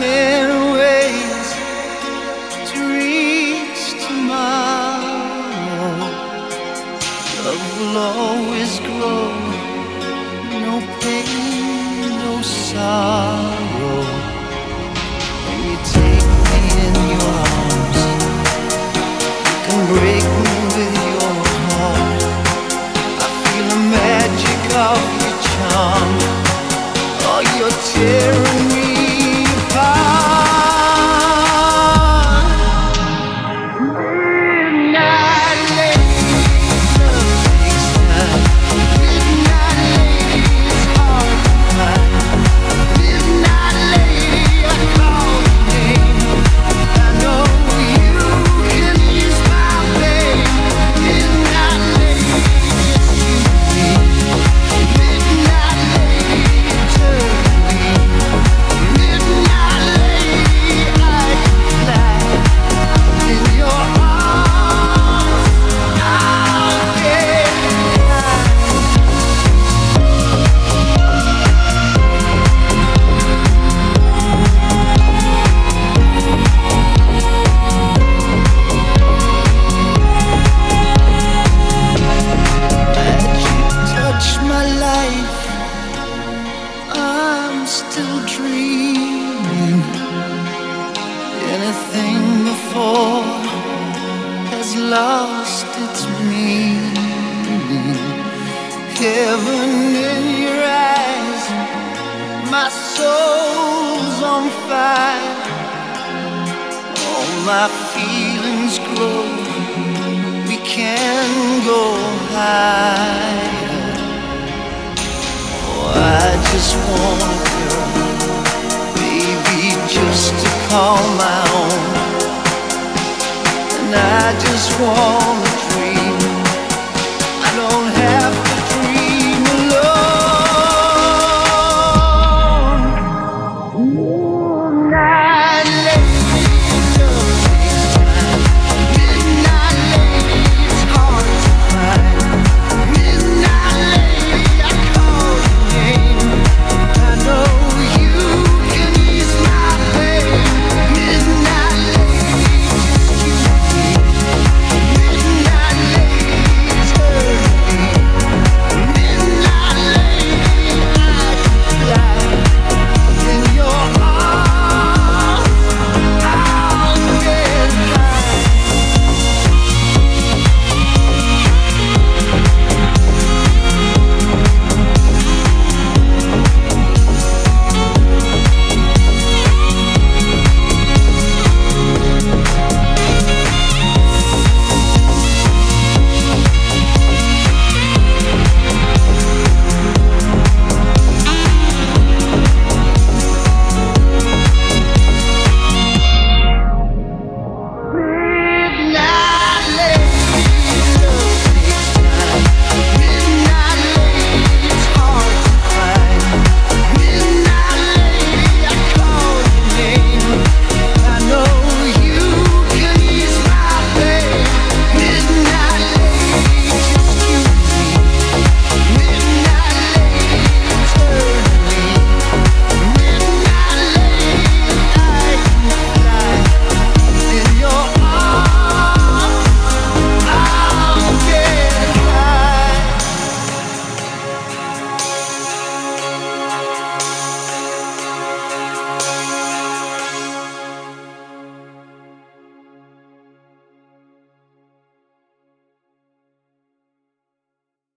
many ways to reach tomorrow. Love will always grow, no pain, no sorrow. When you take me in your arms, you can break me with your heart. I feel the magic of your charm. Oh, you're tearing me apart. Midnight lady, love takes time. Midnight lady, it's hard to find. Midnight lady, I call your name. I know you can ease my pain. Midnight lady, it's you and me. Midnight lady, turn me. Midnight lady, I can fly in your arms. I'll get high. Magic touch my life, I'm still dreaming. Anything before has lost its meaning. Heaven in your eyes, my soul's on fire. All my feelings grow, we can go higher. Oh, I just want a girl, baby, just to call my own. And I just want